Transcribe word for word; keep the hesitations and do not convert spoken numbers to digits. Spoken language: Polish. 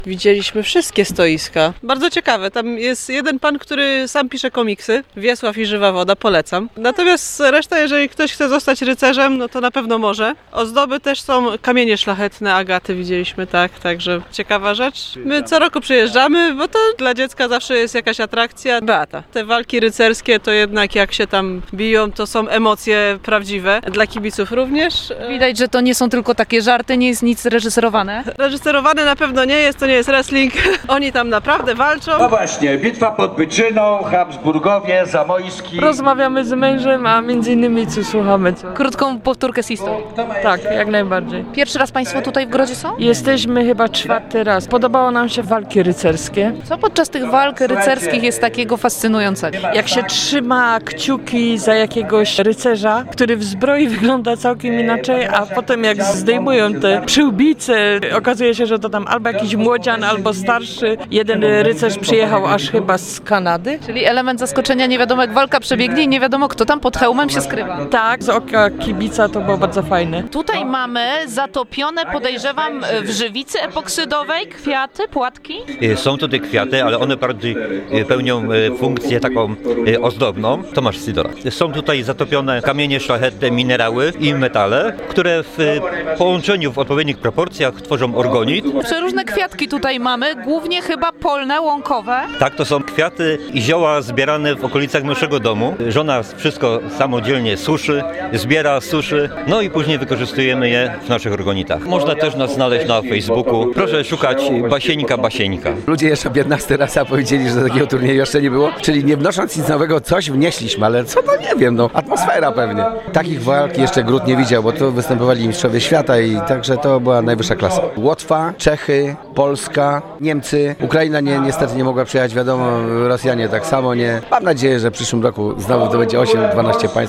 Widzieliśmy wszystkie stoiska. Bardzo ciekawe. Tam jest jeden pan, który sam pisze komiksy. Wiesław i Żywa Woda, polecam. Natomiast reszta, jeżeli ktoś chce zostać rycerzem, no to na pewno może. Ozdoby też są kamienie szlachetne, agaty widzieliśmy, tak, także ciekawa rzecz. My co roku przyjeżdżamy, bo to dla dziecka zawsze jest jakaś atrakcja. Beata. Te walki rycerskie to jednak jak się tam biją, to są emocje prawdziwe. Dla kibiców również. Widać, że to nie są tylko takie żarty, nie jest nic reżyserowane. Reżyserowane na pewno nie jest, to nie jest wrestling. Oni tam naprawdę walczą. No właśnie, bitwa pod Byczyną, Habsburgowie, Zamojski. Rozmawiamy z mężem, a między innymi co słuchamy. Co. Krótką powtórkę z historii. Tak, jak najbardziej. Pierwszy raz Państwo tutaj w Grodzie są? Jesteśmy chyba czwarty raz. Podobało nam się walki rycerskie. Co podczas tych walk rycerskich jest takiego fascynującego? Jak się trzyma kciuki za jakiegoś rycerza, który w zbroi wygląda całkiem inaczej, a potem jak zdejmują te przyłbice, okazuje się, że to tam albo jakiś młodzian, albo starszy. Jeden rycerz przyjechał aż chyba z Kanady. Czyli element zaskoczenia, nie wiadomo jak walka przebiegnie i nie wiadomo kto tam pod hełmem się skrywa. Tak, z oka kibica to było bardzo fajne. Tutaj mamy zatopione, podejrzewam, w żywicy epoksydowej kwiaty, płatki. Są to te kwiaty, ale one bardziej pełnią funkcję taką ozdobną. Tomasz Sydora. Są tutaj zatopione kamienie szlachetne, minerały i metale, które w połączeniu w odpowiednich proporcjach tworzą orgonit. Przeróżne kwiatki tutaj mamy, głównie chyba polne, łąkowe. Tak, to są kwiaty i zioła zbierane w okolicach naszego domu. Żona wszystko samodzielnie suszy, zbiera, suszy, no i później wykorzystujemy je w naszych orgonitach. Można też nas znaleźć na Facebooku. Proszę szukać Basieńka Basieńka. Ludzie jeszcze piętnasty raz a powiedzieli, że takiego turnieju jeszcze nie było, czyli nie wnosząc nic nowego, coś wnieśliśmy, ale co to nie wiem, no atmosfera pewnie. Takich walk jeszcze Gród nie widział, bo tu występowali mistrzowie świata i także to była najwyższa klasa. Łotwa, Czechy, Polska, Niemcy, Ukraina nie, niestety nie mogła przyjechać, wiadomo, Rosjanie tak samo nie. Mam nadzieję, że w przyszłym roku znowu to będzie osiem dwanaście państw.